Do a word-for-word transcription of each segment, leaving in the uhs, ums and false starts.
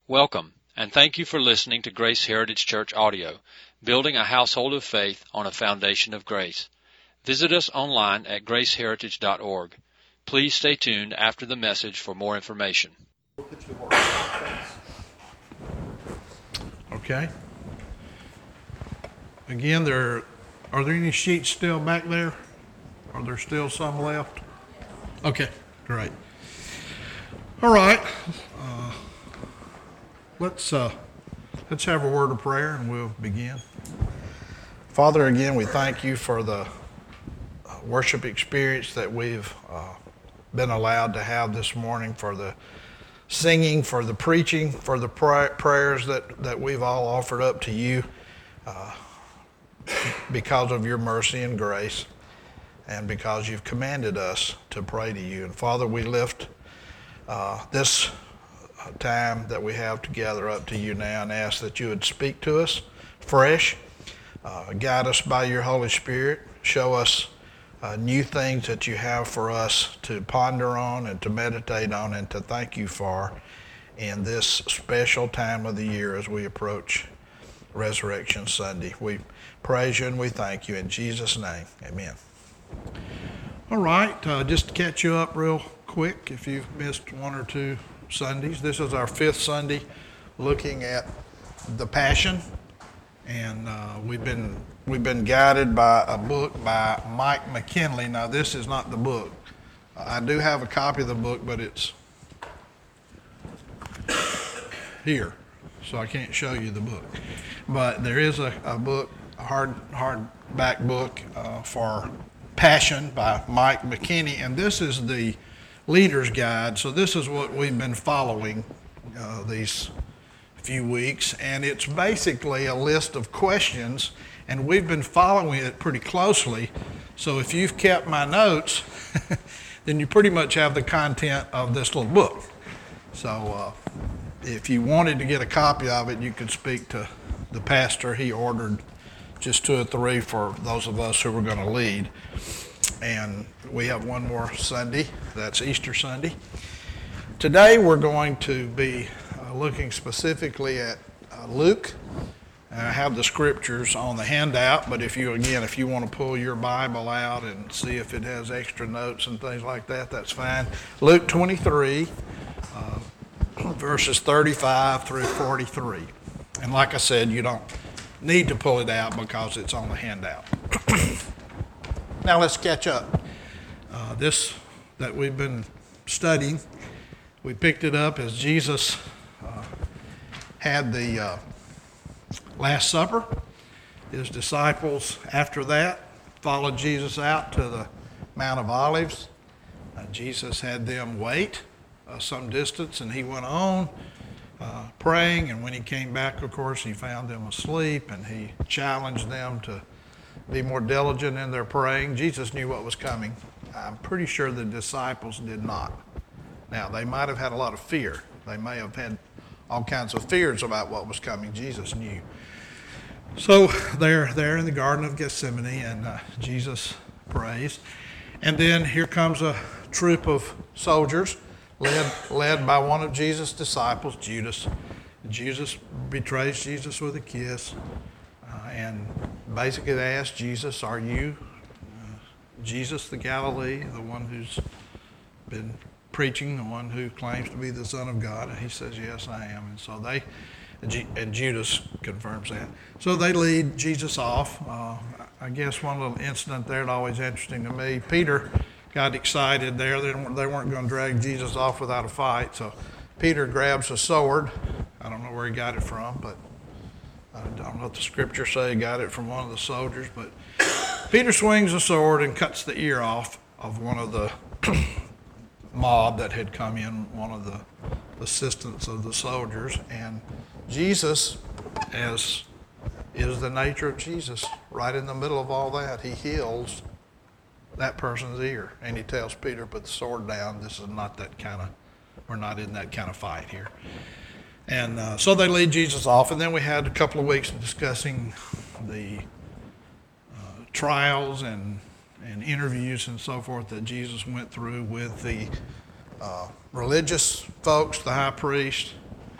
Welcome, and thank you for listening to Grace Heritage Church Audio, building a household of faith on a foundation of grace. Visit us online at grace heritage dot org. Please stay tuned after the message for more information. Okay. Again, there are there any sheets still back there? Are there still some left? Okay, great. All right. Uh, let's uh, let's have a word of prayer and we'll begin. Father, again, we thank you for the worship experience that we've uh, been allowed to have this morning, for the singing, for the preaching, for the pray- prayers that, that we've all offered up to you uh, because of your mercy and grace, and because you've commanded us to pray to you. And Father, we lift uh, this time that we have together up to you now and ask that you would speak to us fresh, uh, guide us by your Holy Spirit, show us Uh, new things that you have for us to ponder on and to meditate on and to thank you for in this special time of the year as we approach Resurrection Sunday. We praise you and we thank you in Jesus' name. Amen. All right, uh, just to catch you up real quick, if you've missed one or two Sundays, this is our fifth Sunday looking at the Passion, and uh, we've been We've been guided by a book by Mike McKinley. Now, this is not the book. I do have a copy of the book, but it's here, so I can't show you the book. But there is a, a book, a hard hardback book uh, for Passion by Mike McKinney, and this is the Leader's Guide. So this is what we've been following uh, these few weeks, and it's basically a list of questions, and we've been following it pretty closely. So if you've kept my notes, then you pretty much have the content of this little book. So uh, if you wanted to get a copy of it, you could speak to the pastor. He ordered just two or three for those of us who were going to lead. And we have one more Sunday. That's Easter Sunday. Today we're going to be uh, looking specifically at uh, Luke. And I have the scriptures on the handout, but if you, again, if you want to pull your Bible out and see if it has extra notes and things like that, that's fine. Luke twenty-three, uh, verses thirty-five through forty-three. And like I said, you don't need to pull it out because it's on the handout. Now let's catch up. Uh, this that we've been studying, we picked it up as Jesus uh, had the uh, Last Supper. His disciples, after that, followed Jesus out to the Mount of Olives. Uh, Jesus had them wait uh, some distance, and he went on uh, praying. And when he came back, of course, he found them asleep, and he challenged them to be more diligent in their praying. Jesus knew what was coming. I'm pretty sure the disciples did not. Now, they might have had a lot of fear. They may have had all kinds of fears about what was coming. Jesus knew. So they're there in the Garden of Gethsemane, and uh, Jesus prays. And then here comes a troop of soldiers led, led by one of Jesus' disciples, Judas. Judas betrays Jesus with a kiss. Uh, and basically they ask Jesus, are you uh, Jesus the Galilee, the one who's been preaching, the one who claims to be the Son of God? And he says, yes, I am. And so they, and Judas confirms that. So they lead Jesus off. Uh, I guess one little incident there that's always interesting to me, Peter got excited there. They weren't, they weren't going to drag Jesus off without a fight. So Peter grabs a sword. I don't know where he got it from, but I don't know if the scriptures say he got it from one of the soldiers. But Peter swings a sword and cuts the ear off of one of the mob that had come in, one of the assistants of the soldiers. And Jesus, as is the nature of Jesus, right in the middle of all that, he heals that person's ear. And he tells Peter, put the sword down. This is not that kind of, we're not in that kind of fight here. And uh, so they lead Jesus off. And then we had a couple of weeks discussing the uh, trials and, and interviews and so forth that Jesus went through with the uh, religious folks, the high priest,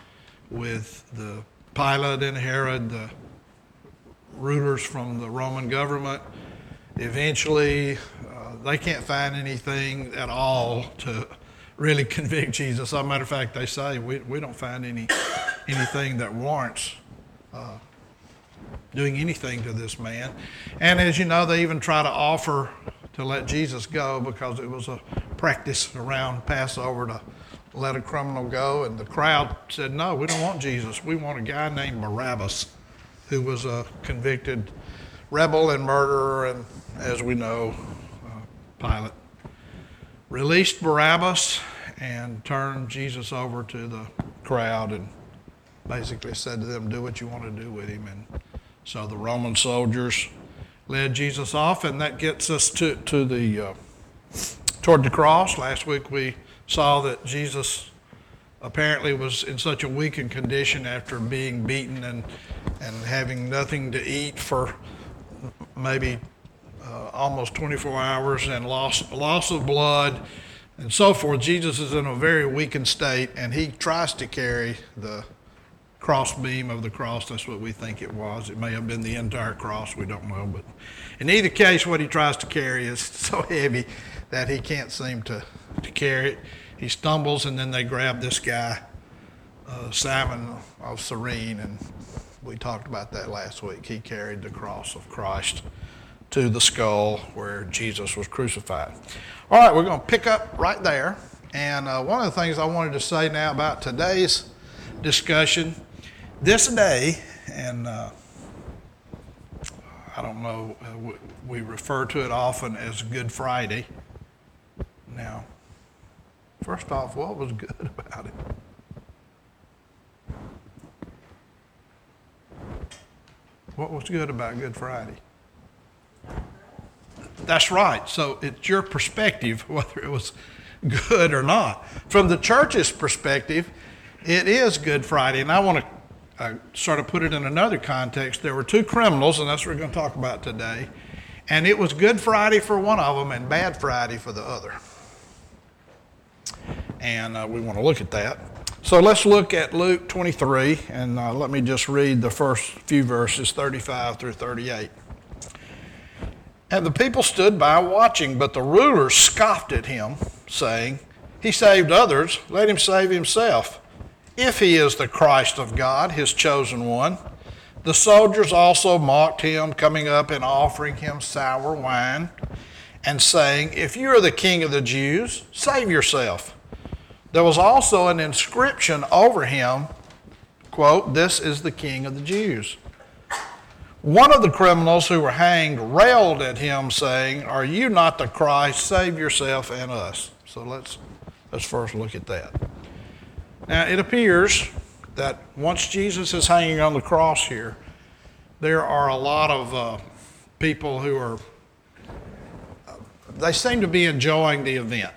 with the Pilate and Herod, the rulers from the Roman government. Eventually, uh, they can't find anything at all to really convict Jesus. As a matter of fact, they say we, we don't find any anything that warrants uh, doing anything to this man. And as you know, they even try to offer to let Jesus go because it was a practice around Passover to let a criminal go. And the crowd said, no, we don't want Jesus. We want a guy named Barabbas, who was a convicted rebel and murderer, and as we know, uh, Pilate released Barabbas and turned Jesus over to the crowd and basically said to them, do what you want to do with him. And so the Roman soldiers led Jesus off, and that gets us to, to the uh, toward the cross. Last week we saw that Jesus apparently was in such a weakened condition after being beaten and, and having nothing to eat for maybe uh, almost twenty-four hours and loss, loss of blood and so forth. Jesus is in a very weakened state, and he tries to carry the cross beam of the cross. That's what we think it was. It may have been the entire cross. We don't know. But in either case, what he tries to carry is so heavy that he can't seem to, to carry it. He stumbles, and then they grab this guy, uh, Simon of Cyrene, and we talked about that last week. He carried the cross of Christ to the skull where Jesus was crucified. All right, we're going to pick up right there. And uh, one of the things I wanted to say now about today's discussion, this day, and uh, I don't know, uh, we refer to it often as Good Friday. Now, first off, what was good about it? What was good about Good Friday? That's right. So it's your perspective whether it was good or not. From the church's perspective, it is Good Friday. And I want to uh, sort of put it in another context. There were two criminals, and that's what we're going to talk about today. And it was Good Friday for one of them and Bad Friday for the other. And uh, we want to look at that. So let's look at Luke twenty-three, and uh, let me just read the first few verses, thirty-five through thirty-eight. And the people stood by watching, but the rulers scoffed at him, saying, he saved others, let him save himself, if he is the Christ of God, his chosen one. The soldiers also mocked him, coming up and offering him sour wine, and saying, if you are the king of the Jews, save yourself. There was also an inscription over him, quote, this is the king of the Jews. One of the criminals who were hanged railed at him, saying, are you not the Christ? Save yourself and us. So let's, let's first look at that. Now, it appears that once Jesus is hanging on the cross here, there are a lot of uh, people who are, uh, they seem to be enjoying the event.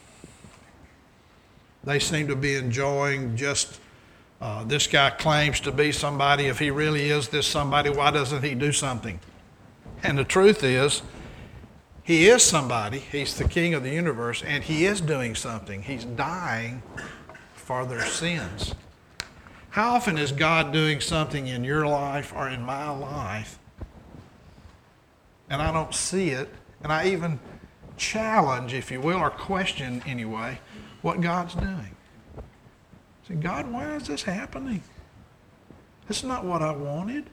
They seem to be enjoying just, uh, this guy claims to be somebody. If he really is this somebody, why doesn't he do something? And the truth is, he is somebody. He's the king of the universe, and he is doing something. He's dying for their sins. How often is God doing something in your life or in my life, and I don't see it, and I even challenge, if you will, or question anyway, what God's doing? I say, God, why is this happening? This is not what I wanted.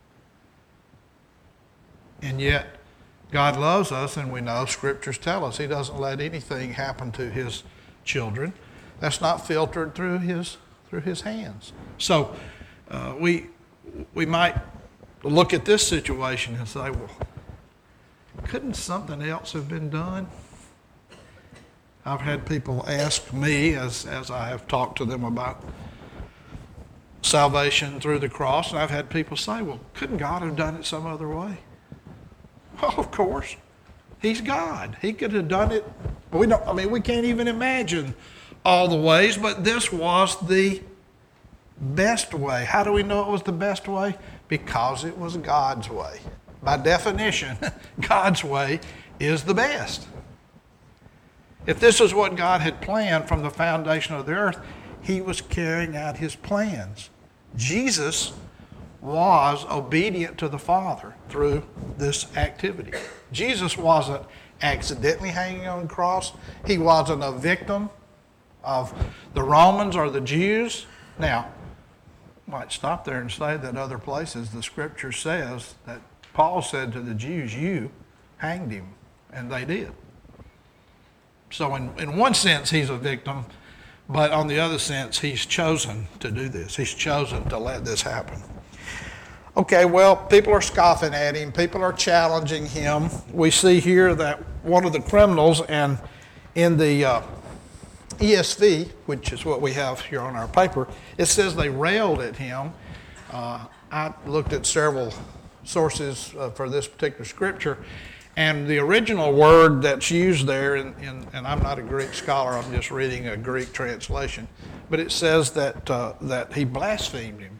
And yet, God loves us, and we know scriptures tell us he doesn't let anything happen to his children that's not filtered through his through his hands. So uh, we we might look at this situation and say, well, couldn't something else have been done? I've had people ask me, as, as I have talked to them about salvation through the cross, and I've had people say, well, couldn't God have done it some other way? Well, of course. He's God. He could have done it. We don't, I mean, we can't even imagine all the ways, but this was the best way. How do we know it was the best way? Because it was God's way. By definition, God's way is the best. If this is what God had planned from the foundation of the earth, he was carrying out his plans. Jesus was obedient to the Father through this activity. Jesus wasn't accidentally hanging on the cross. He wasn't a victim of the Romans or the Jews. Now, I might stop there and say that other places the scripture says that Paul said to the Jews, you hanged him, and they did. So in, in one sense, he's a victim, but on the other sense, he's chosen to do this. He's chosen to let this happen. Okay, well, people are scoffing at him. People are challenging him. We see here that one of the criminals, and in the uh, E S V, which is what we have here on our paper, it says they railed at him. Uh, I looked at several sources uh, for this particular scripture, and the original word that's used there, in, in, and I'm not a Greek scholar, I'm just reading a Greek translation, but it says that uh, that he blasphemed him.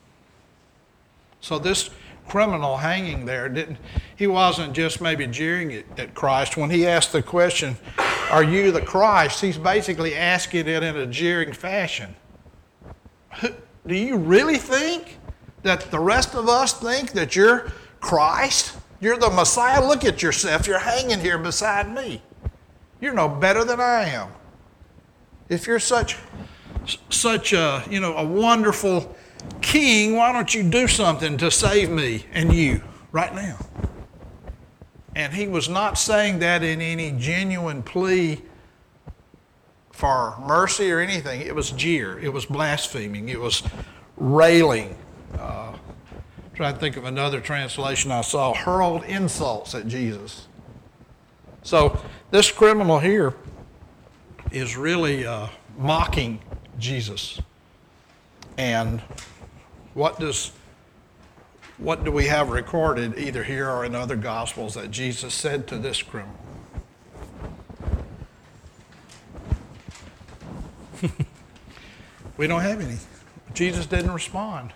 So this criminal hanging there, didn't he wasn't just maybe jeering at, at Christ. When he asked the question, are you the Christ? He's basically asking it in a jeering fashion. Do you really think that the rest of us think that you're Christ? You're the Messiah? Look at yourself. You're hanging here beside me. You're no better than I am. If you're such, such a, you know, a wonderful king, why don't you do something to save me and you right now? And he was not saying that in any genuine plea for mercy or anything. It was jeer. It was blaspheming. It was railing. Uh, try to think of another translation I saw. Hurled insults at Jesus. So this criminal here is really uh, mocking Jesus. And what does what do we have recorded either here or in other Gospels that Jesus said to this criminal? We don't have any. Jesus didn't respond.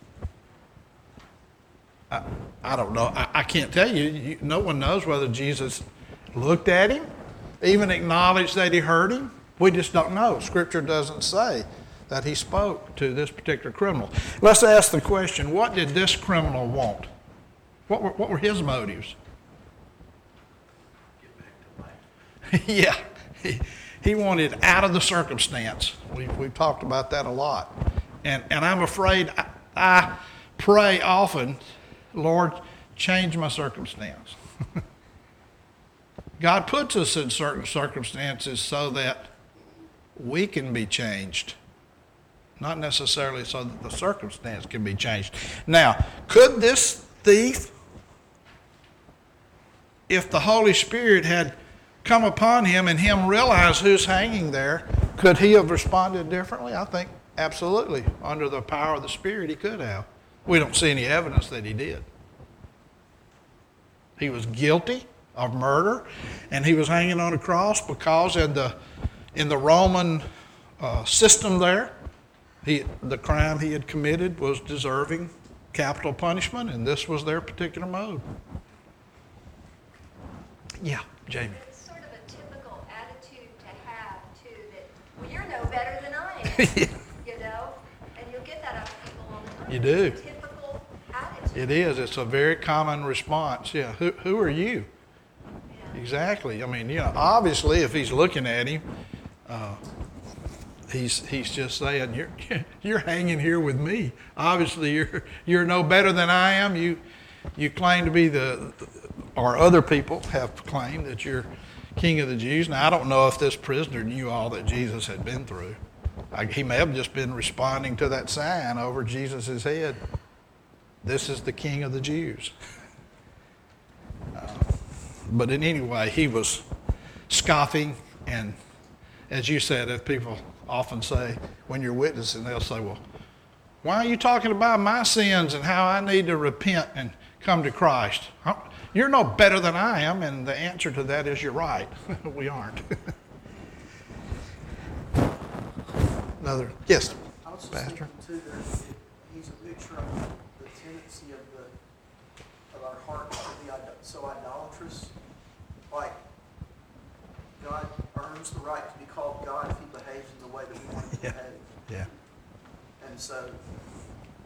I, I don't know. I, I can't tell you. you. No one knows whether Jesus looked at him, even acknowledged that he heard him. We just don't know. Scripture doesn't say that he spoke to this particular criminal. Let's ask the question, what did this criminal want? What were, what were his motives? Get back to life. Yeah, he, he wanted out of the circumstance. We've, we've talked about that a lot. And, and I'm afraid I, I pray often, Lord, change my circumstance. God puts us in certain circumstances so that we can be changed. Not necessarily so that the circumstance can be changed. Now, could this thief, if the Holy Spirit had come upon him and him realize who's hanging there, could he have responded differently? I think absolutely. Under the power of the Spirit, he could have. We don't see any evidence that he did. He was guilty of murder, and he was hanging on a cross because in the in the Roman uh, system there, He, the crime he had committed was deserving capital punishment, and this was their particular mode. Yeah, Jamie. It's sort of a typical attitude to have, too, that, well, you're no better than I am, Yeah. you know? And you'll get that out of people all the time. You do. It's a typical attitude. It is. It's a very common response. Yeah. Who, who are you? Yeah. Exactly. I mean, you know, obviously, if he's looking at him, uh, he's he's just saying, you're you're hanging here with me. Obviously, you're you're no better than I am. You you claim to be the, or other people have claimed that you're King of the Jews. Now, I don't know if this prisoner knew all that Jesus had been through. I, he may have just been responding to that sign over Jesus' head. This is the King of the Jews. Uh, but in any way, he was scoffing, and as you said, if people often say, when you're witnessing, they'll say, well, why are you talking about my sins and how I need to repent and come to Christ? You're no better than I am, and the answer to that is you're right. We aren't. Another, yes, I was just Pastor. thinking, too, that it, he's a picture of the tendency of the of our heart to be idol- so idolatrous. Like, God earns the right to be called God if he behaves in the way that we want him to Yeah. behave. Yeah. And so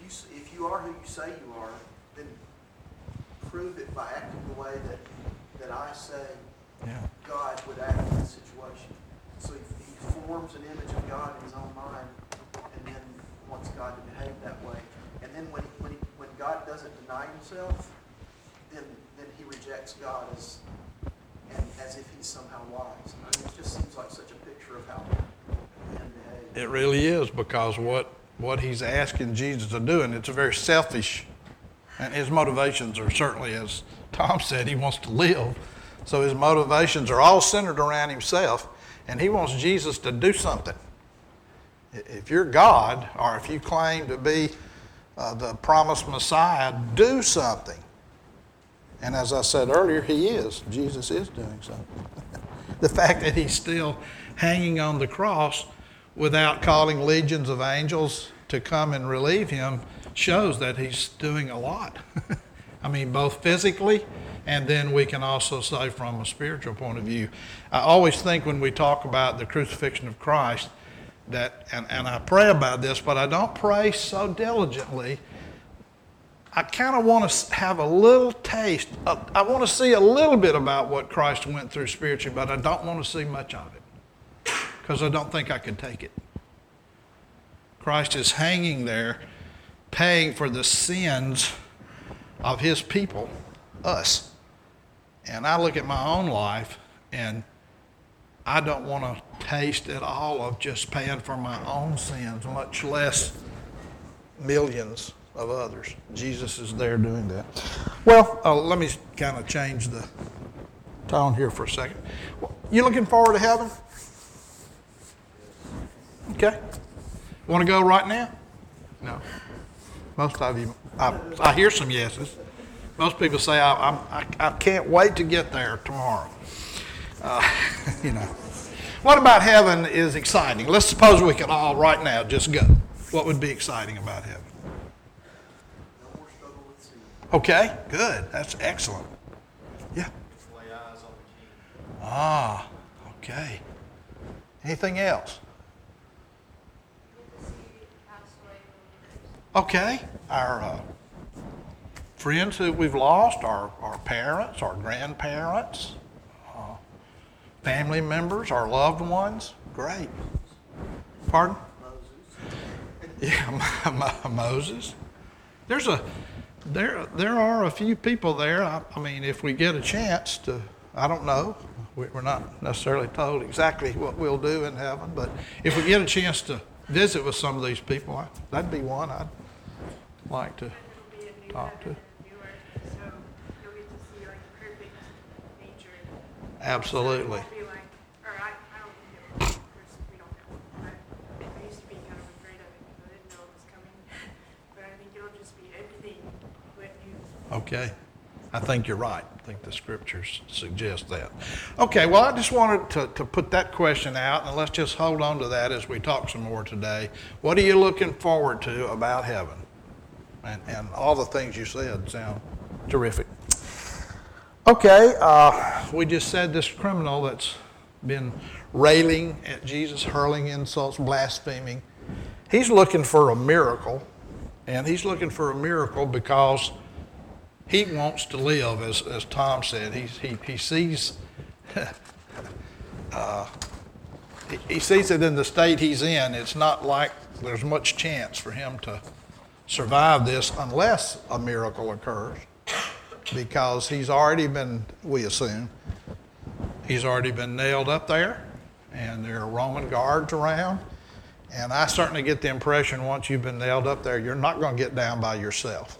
you s- if you are who you say you are, then prove it by acting the way that that I say Yeah. God would act in this situation. So he, he forms an image of God in his own mind, and then wants God to behave that way. And then when when he, when God doesn't deny himself, then then he rejects God as and as if he's somehow wise. I mean, it just seems like such a picture of how man behaves. It really is, because what what he's asking Jesus to do, and it's a very selfish, and his motivations are certainly, as Tom said, he wants to live. So his motivations are all centered around himself, and he wants Jesus to do something. If you're God, or if you claim to be uh, the promised Messiah, do something. And as I said earlier, he is. Jesus is doing something. The fact that he's still hanging on the cross without calling legions of angels to come and relieve him shows that he's doing a lot. I mean, both physically, and then we can also say from a spiritual point of view. I always think when we talk about the crucifixion of Christ that, and, and I pray about this, but I don't pray so diligently. I kind of want to have a little taste. Of, I want to see a little bit about what Christ went through spiritually, but I don't want to see much of it because I don't think I could take it. Christ is hanging there, paying for the sins of his people, us. And I look at my own life, and I don't want to taste at all of just paying for my own sins, much less millions of others. Jesus is there doing that. Well, uh, let me kind of change the tone here for a second. You looking forward to heaven? Okay. Want to go right now? No. Most of you, I, I hear some yeses. Most people say, I, I'm, I, I can't wait to get there tomorrow. Uh, you know. What about heaven is exciting? Let's suppose we could all right now just go. What would be exciting about heaven? No more struggle with sin. Okay, good. That's excellent. Yeah. Lay eyes on the King. Ah, okay. Anything else? Okay. Our uh, friends who we've lost, our, our parents, our grandparents, uh, family members, our loved ones. Great. Pardon? Moses. Yeah, Moses. There's a there there are a few people there. I, I mean, if we get a chance to, I don't know. We, we're not necessarily told exactly what we'll do in heaven, but if we get a chance to visit with some of these people, I, that'd be one I'd like to talk to. Absolutely. Okay. I think you're right. I think the scriptures suggest that. Okay, well, I just wanted to, to put that question out, and let's just hold on to that as we talk some more today. What are you looking forward to about heaven? And, and all the things you said sound terrific. Okay, uh, we just said this criminal that's been railing at Jesus, hurling insults, blaspheming, he's looking for a miracle, and he's looking for a miracle because he wants to live, as, as Tom said. He's, he, he sees uh, he, he sees it in the state he's in. It's not like there's much chance for him to survive this unless a miracle occurs, because he's already been, we assume, he's already been nailed up there, and there are Roman guards around. And I certainly get the impression once you've been nailed up there, you're not going to get down by yourself.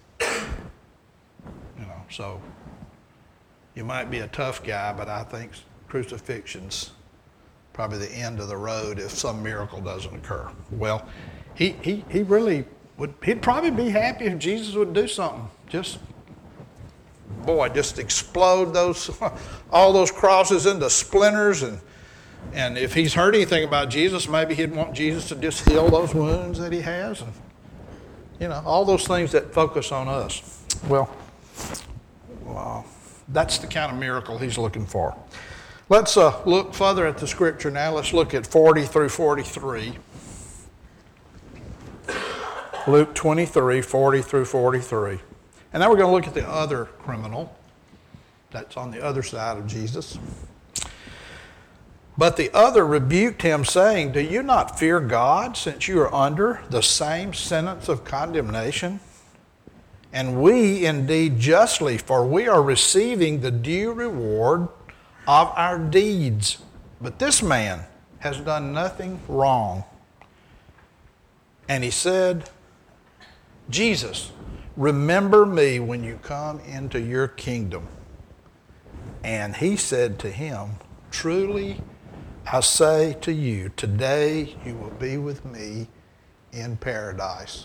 So you might be a tough guy, but I think crucifixion's probably the end of the road if some miracle doesn't occur. Well, he, he, he really would, he'd probably be happy if Jesus would do something. Just, boy, just explode those, all those crosses into splinters. And, and if he's heard anything about Jesus, maybe he'd want Jesus to just heal those wounds that he has. And, you know, all those things that focus on us. Well, Wow. That's the kind of miracle he's looking for. Let's uh, look further at the scripture now. Let's look at forty through forty-three. Luke twenty-three, forty through forty-three. And now we're going to look at the other criminal that's on the other side of Jesus. But the other rebuked him, saying, do you not fear God, since you are under the same sentence of condemnation? And we indeed justly, for we are receiving the due reward of our deeds. But this man has done nothing wrong. And he said, Jesus, remember me when you come into your kingdom. And he said to him, truly I say to you, today you will be with me in paradise.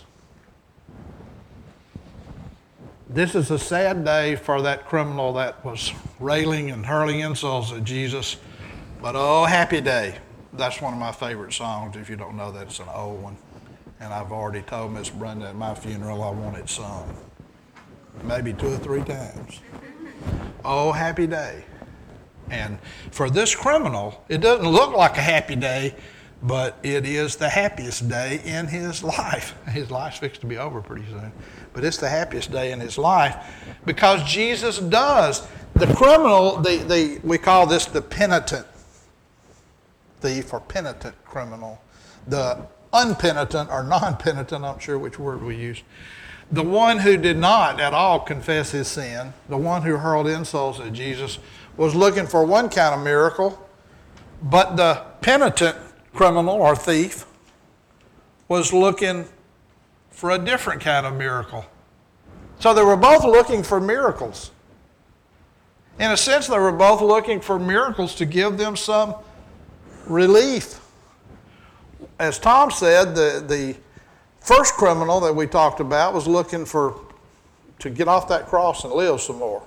This is a sad day for that criminal that was railing and hurling insults at Jesus. But oh, happy day. That's one of my favorite songs. If you don't know that, it's an old one. And I've already told Miss Brenda at my funeral I want it sung. Maybe two or three times. Oh, happy day. And for this criminal, it doesn't look like a happy day, but it is the happiest day in his life. His life's fixed to be over pretty soon. But it's the happiest day in his life because Jesus does. The criminal, the, the, we call this the penitent thief or penitent criminal. The unpenitent or non-penitent, I'm not sure which word we use. The one who did not at all confess his sin, the one who hurled insults at Jesus, was looking for one kind of miracle, but the penitent criminal or thief was looking for a different kind of miracle. So they were both looking for miracles. In a sense, they were both looking for miracles to give them some relief. As Tom said, the, the first criminal that we talked about was looking for to get off that cross and live some more.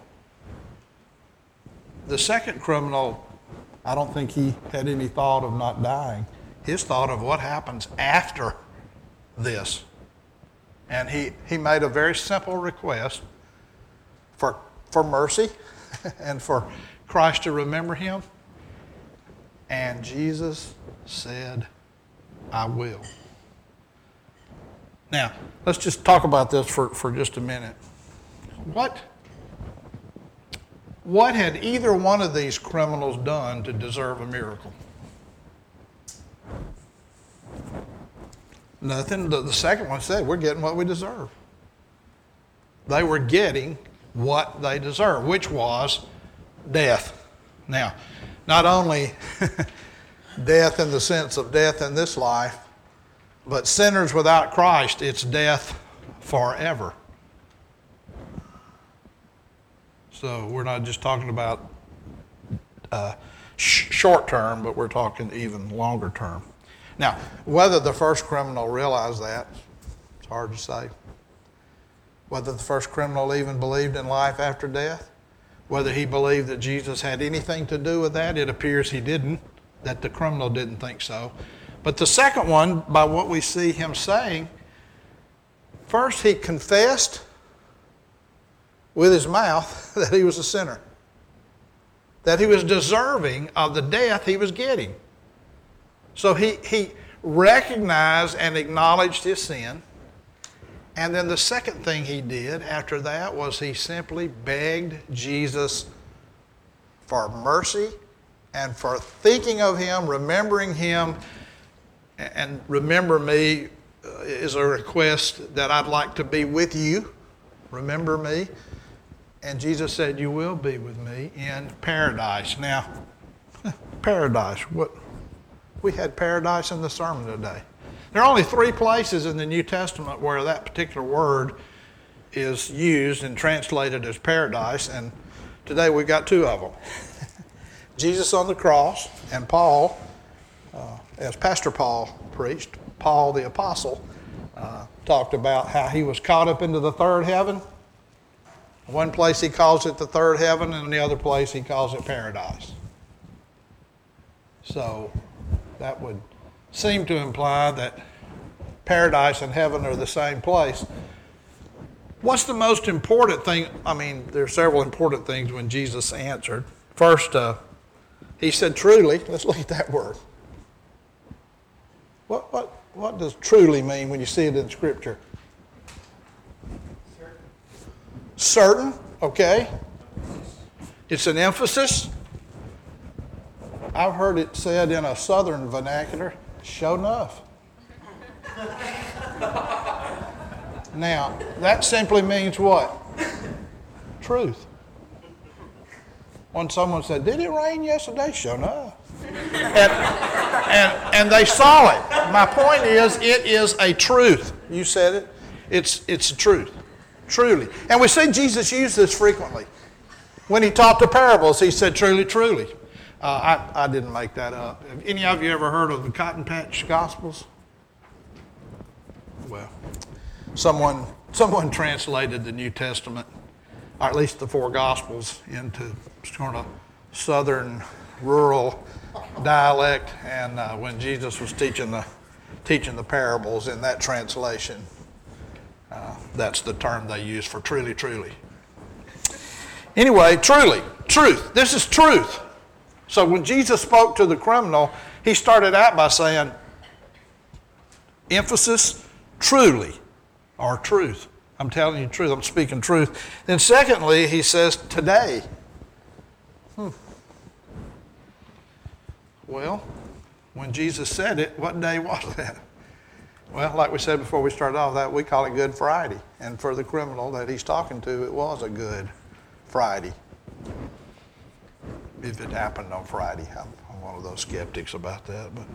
The second criminal, I don't think he had any thought of not dying. His thought of what happens after this. And he, he made a very simple request for, for mercy and for Christ to remember him. And Jesus said, I will. Now, let's just talk about this for, for just a minute. What, what had either one of these criminals done to deserve a miracle? Nothing. The, the second one said, we're getting what we deserve. They were getting what they deserved, which was death. Now, not only death in the sense of death in this life, but sinners without Christ, it's death forever. So we're not just talking about uh, sh- short term, but we're talking even longer term. Now, whether the first criminal realized that, it's hard to say. Whether the first criminal even believed in life after death, whether he believed that Jesus had anything to do with that, it appears he didn't, that the criminal didn't think so. But the second one, by what we see him saying, first he confessed with his mouth that he was a sinner, that he was deserving of the death he was getting. So he, he recognized and acknowledged his sin. And then the second thing he did after that was he simply begged Jesus for mercy and for thinking of him, remembering him. And remember me is a request that I'd like to be with you. Remember me. And Jesus said, you will be with me in paradise. Now, paradise, what? We had paradise in the sermon today. There are only three places in the New Testament where that particular word is used and translated as paradise, and today we've got two of them. Jesus on the cross, and Paul, uh, as Pastor Paul preached, Paul the apostle, uh, talked about how he was caught up into the third heaven. One place he calls it the third heaven, and in the other place he calls it paradise. So that would seem to imply that paradise and heaven are the same place. What's the most important thing? I mean, there are several important things when Jesus answered. First, uh, he said, truly. Let's look at that word. What, what, what does truly mean when you see it in Scripture? Certain, okay. It's an emphasis. I've heard it said in a southern vernacular, sure enough. Now, that simply means what? Truth. When someone said, did it rain yesterday? Sure enough. And, and, and they saw it. My point is, it is a truth. You said it. It's, it's a truth. Truly. And we see Jesus use this frequently. When he taught the parables, he said, truly, truly. Uh, I, I didn't make that up. Have any of you ever heard of the Cotton Patch Gospels? Well, someone, someone translated the New Testament, or at least the four Gospels, into sort of southern, rural dialect. And uh, when Jesus was teaching the, teaching the parables in that translation, uh, that's the term they use for truly, truly. Anyway, truly, truth. This is truth. So when Jesus spoke to the criminal, he started out by saying, emphasis, truly, or truth. I'm telling you the truth. I'm speaking truth. Then secondly, he says, today. Hmm. Well, when Jesus said it, what day was that? Well, like we said before we started off, that we call it Good Friday. And for the criminal that he's talking to, it was a Good Friday. If it happened on Friday. I'm, I'm one of those skeptics about that. But,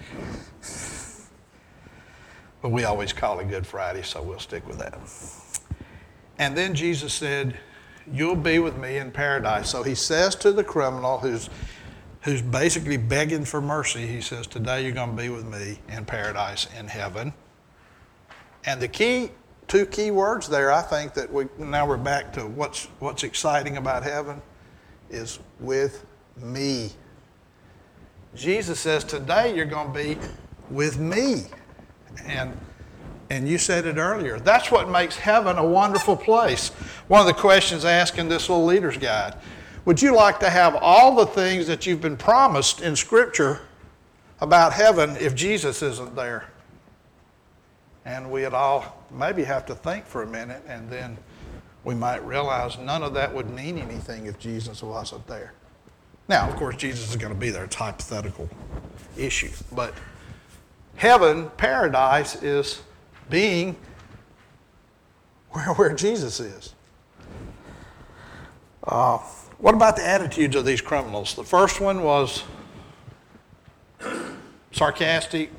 but we always call it Good Friday, so we'll stick with that. And then Jesus said, you'll be with me in paradise. So he says to the criminal who's who's basically begging for mercy, he says, today you're going to be with me in paradise in heaven. And the key, two key words there, I think that we, now we're back to what's what's exciting about heaven, is with me. Jesus says, today you're going to be with me. And and you said it earlier. That's what makes heaven a wonderful place. One of the questions asked in this little leader's guide, would you like to have all the things that you've been promised in Scripture about heaven if Jesus isn't there? And we'd all maybe have to think for a minute, and then we might realize none of that would mean anything if Jesus wasn't there. Now, of course, Jesus is going to be there. It's a hypothetical issue. But heaven, paradise, is being where, where Jesus is. Uh, what about the attitudes of these criminals? The first one was sarcastic,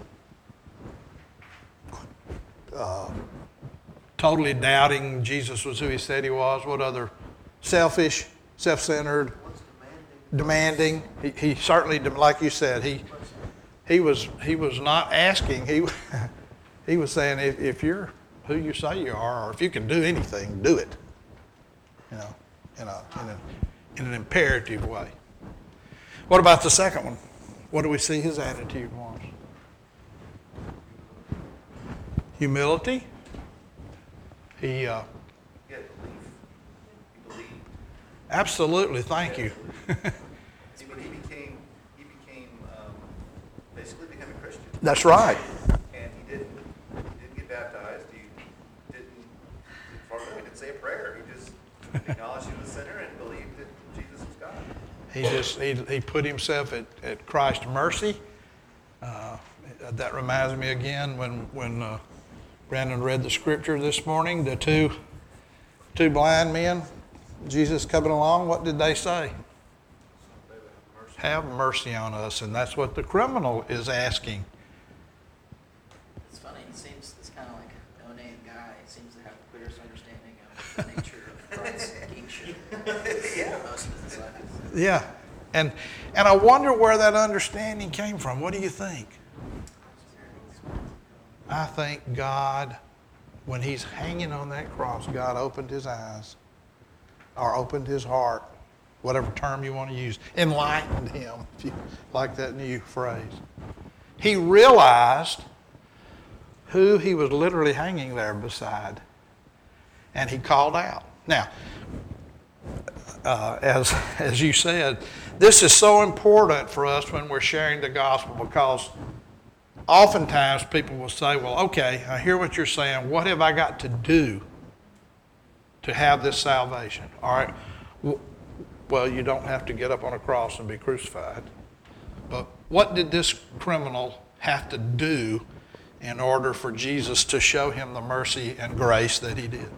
uh, totally doubting Jesus was who he said he was. What other? Selfish, self-centered, demanding. demanding. He, he certainly, like you said, he he was he was not asking. He he was saying, if, if you're who you say you are, or if you can do anything, do it. You know, in a in a in an imperative way. What about the second one? What do we see his attitude was? Humility. He, uh, He had belief. He believed. Absolutely, thank you. See, when he became, he became, um, basically became a Christian. That's right. And he didn't, he didn't get baptized. He didn't, as far as I know, he didn't say a prayer. He just acknowledged he was a sinner and believed that Jesus was God. He just he, he put himself at, at Christ's mercy. Uh, that reminds me again when when uh, Brandon read the scripture this morning. The two two blind men, Jesus coming along. What did they say? Have mercy on us, and that's what the criminal is asking. It's funny. He seems this kind of like no-name guy. Seems to have the clearest understanding of the nature of Christ's kingship. Yeah, most of his disciples. Yeah, and and I wonder where that understanding came from. What do you think? I think God, when he's hanging on that cross, God opened his eyes, or opened his heart, whatever term you want to use, enlightened him, if you like that new phrase. He realized who he was literally hanging there beside, and he called out. Now, uh, as as you said, this is so important for us when we're sharing the gospel, because oftentimes people will say, well, okay, I hear what you're saying. What have I got to do to have this salvation. All right. Well, you don't have to get up on a cross and be crucified. But what did this criminal have to do in order for Jesus to show him the mercy and grace that he did?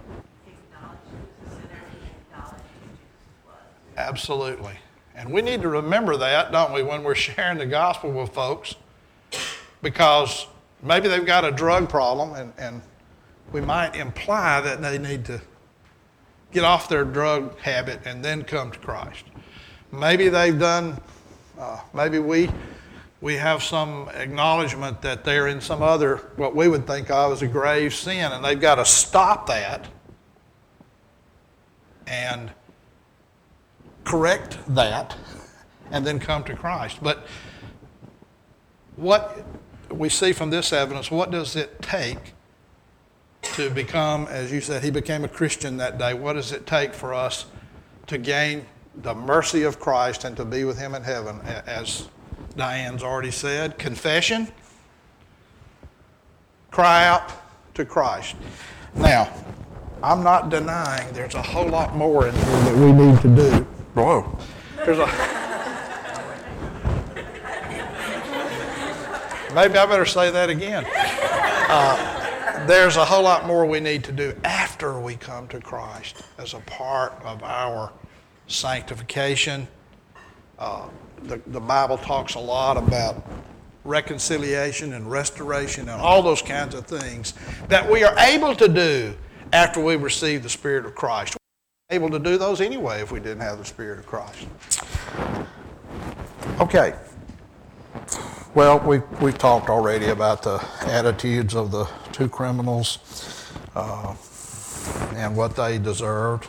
Absolutely. And we need to remember that, don't we, when we're sharing the gospel with folks, because maybe they've got a drug problem, and, and we might imply that they need to get off their drug habit and then come to Christ. Maybe they've done, uh, maybe we we have some acknowledgement that they're in some other, what we would think of as a grave sin, and they've got to stop that and correct that and then come to Christ. But what we see from this evidence, what does it take to become, as you said, he became a Christian that day. What does it take for us to gain the mercy of Christ and to be with him in heaven? As Diane's already said, confession, cry out to Christ. Now, I'm not denying there's a whole lot more in here that we need to do. Whoa. There's a... Maybe I better say that again. Uh, there's a whole lot more we need to do after we come to Christ as a part of our sanctification. Uh, the, the Bible talks a lot about reconciliation and restoration and all those kinds of things that we are able to do after we receive the Spirit of Christ. We're able to do those anyway if we didn't have the Spirit of Christ. Okay. Well, we've, we've talked already about the attitudes of the two criminals uh, and what they deserved.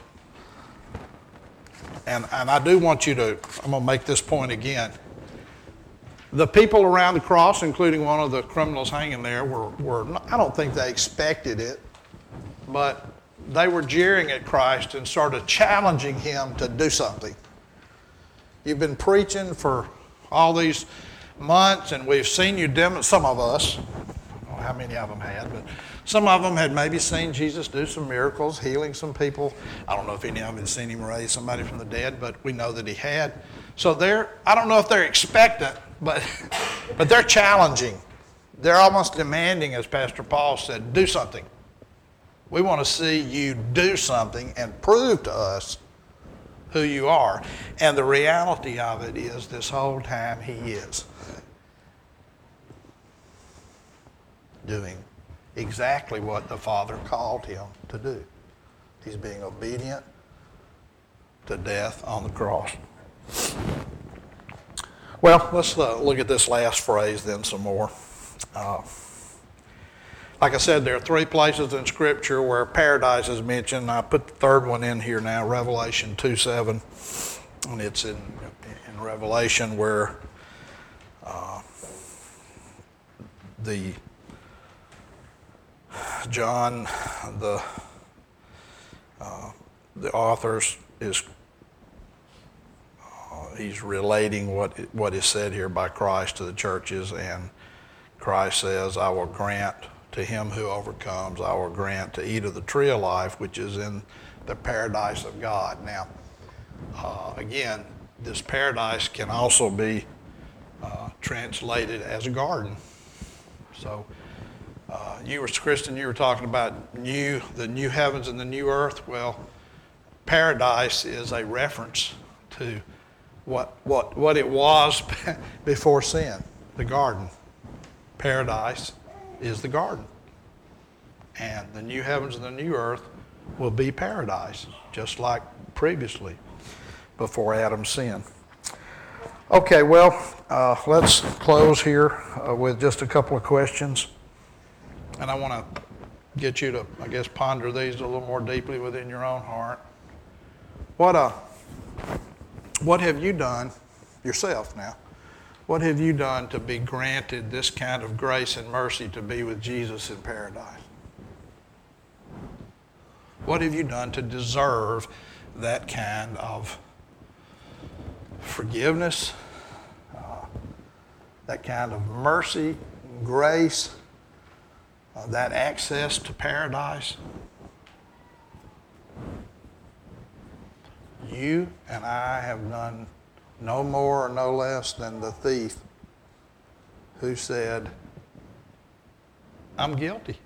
And, and I do want you to, I'm going to make this point again. The people around the cross, including one of the criminals hanging there, were, were I don't think they expected it, but they were jeering at Christ and sort of challenging him to do something. You've been preaching for all these months, and we've seen you demonstrate, some of us, I don't know how many of them had, but some of them had maybe seen Jesus do some miracles, healing some people. I don't know if any of them had seen him raise somebody from the dead, but we know that he had. So they're, I don't know if they're expectant, but, but they're challenging. They're almost demanding, as Pastor Paul said, do something. We want to see you do something and prove to us who you are. And the reality of it is this whole time he is doing exactly what the Father called him to do. He's being obedient to death on the cross. Well, let's uh, look at this last phrase then some more. Uh, like I said, there are three places in Scripture where paradise is mentioned. I put the third one in here now, Revelation two seven. And it's in, in Revelation where uh, the John, the uh, the authors is uh, he's relating what what is said here by Christ to the churches, and Christ says, "I will grant to him who overcomes, I will grant to eat of the tree of life, which is in the paradise of God." Now, uh, again, this paradise can also be uh, translated as a garden. So. Uh, you were, Kristen, you were talking about new, the new heavens and the new earth. Well, paradise is a reference to what what what it was before sin, the garden. Paradise is the garden. And the new heavens and the new earth will be paradise, just like previously, before Adam's sin. Okay, well, uh, let's close here uh, with just a couple of questions. And I want to get you to, I guess, ponder these a little more deeply within your own heart. What uh, what have you done yourself now? What have you done to be granted this kind of grace and mercy to be with Jesus in paradise? What have you done to deserve that kind of forgiveness, uh, that kind of mercy, grace, Uh, that access to paradise? You and I have done no more or no less than the thief who said, I'm guilty.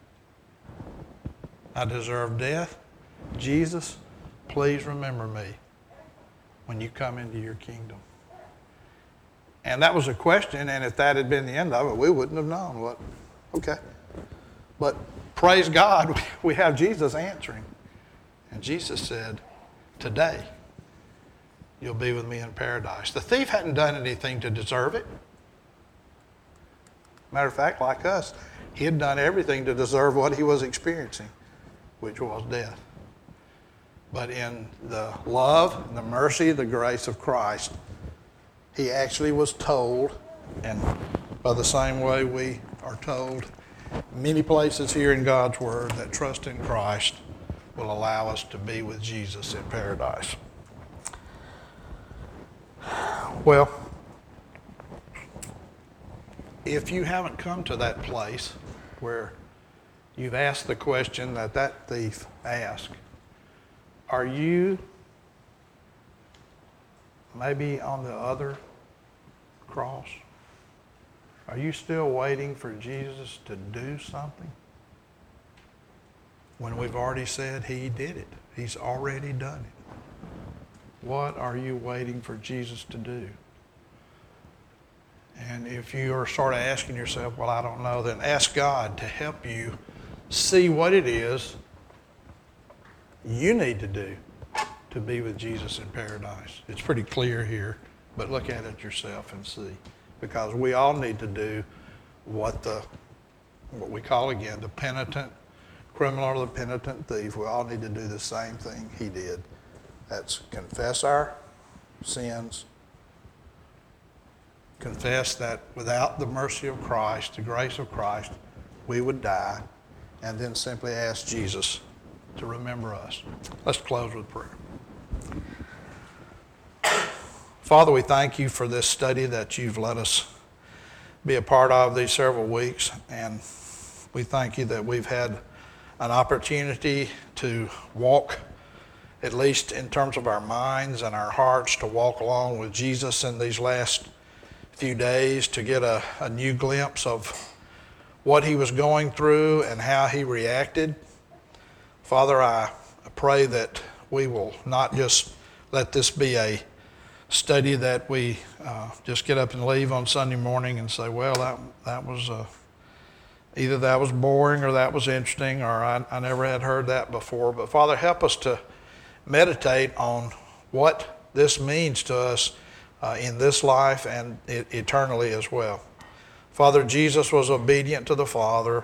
I deserve death. Jesus, please remember me when you come into your kingdom. And that was a question, and if that had been the end of it, we wouldn't have known what. Okay. But praise God, we have Jesus answering. And Jesus said, today, you'll be with me in paradise. The thief hadn't done anything to deserve it. Matter of fact, like us, he had done everything to deserve what he was experiencing, which was death. But in the love, the mercy, the grace of Christ, he actually was told, and by the same way we are told many places here in God's Word, that trust in Christ will allow us to be with Jesus in paradise. Well, if you haven't come to that place where you've asked the question that that thief asked, are you maybe on the other cross? Are you still waiting for Jesus to do something? When we've already said he did it. He's already done it. What are you waiting for Jesus to do? And if you are sort of asking yourself, well, I don't know, then ask God to help you see what it is you need to do to be with Jesus in paradise. It's pretty clear here, but look at it yourself and see. Because we all need to do what the, what we call again, the penitent criminal or the penitent thief. We all need to do the same thing he did. That's confess our sins, confess that without the mercy of Christ, the grace of Christ, we would die, and then simply ask Jesus to remember us. Let's close with prayer. Father, we thank you for this study that you've let us be a part of these several weeks, and we thank you that we've had an opportunity to walk, at least in terms of our minds and our hearts, to walk along with Jesus in these last few days, to get a, a new glimpse of what he was going through and how he reacted. Father, I pray that we will not just let this be a study that we uh, just get up and leave on Sunday morning and say, well, that that was uh, either that was boring or that was interesting, or I, I never had heard that before. But Father, help us to meditate on what this means to us uh, in this life and it, eternally as well. Father, Jesus was obedient to the Father,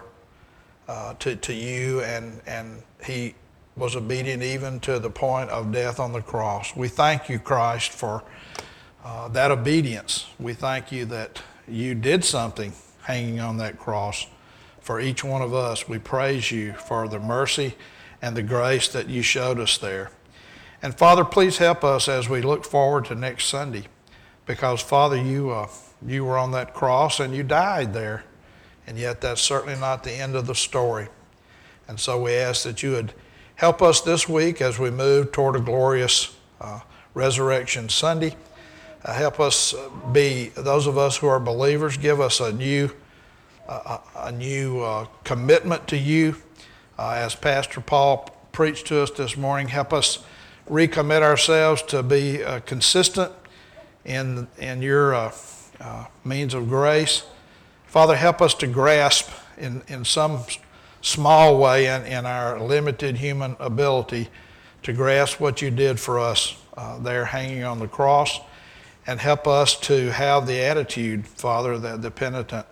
uh, to, to you, and, and he was obedient even to the point of death on the cross. We thank you, Christ, for uh, that obedience. We thank you that you did something hanging on that cross for each one of us. We praise you for the mercy and the grace that you showed us there. And Father, please help us as we look forward to next Sunday, because Father, you uh, you were on that cross and you died there, and yet that's certainly not the end of the story. And so we ask that you would help us this week as we move toward a glorious uh, Resurrection Sunday. Uh, help us be, those of us who are believers, give us a new uh, a new uh, commitment to you. Uh, as Pastor Paul preached to us this morning, help us recommit ourselves to be uh, consistent in, in your uh, uh, means of grace. Father, help us to grasp in, in some small way in, in our limited human ability to grasp what you did for us uh, there hanging on the cross, and help us to have the attitude, Father, that the penitent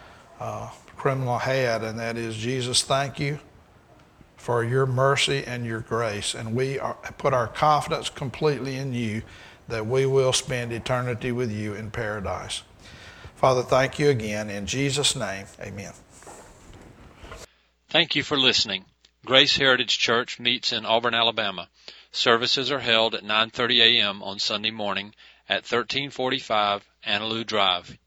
uh, criminal had, and that is, Jesus, thank you for your mercy and your grace, and we are, put our confidence completely in you that we will spend eternity with you in paradise. Father, thank you again. In Jesus' name, amen. Thank you for listening. Grace Heritage Church meets in Auburn, Alabama. Services are held at nine thirty a.m. on Sunday morning at thirteen forty-five Annaloo Drive,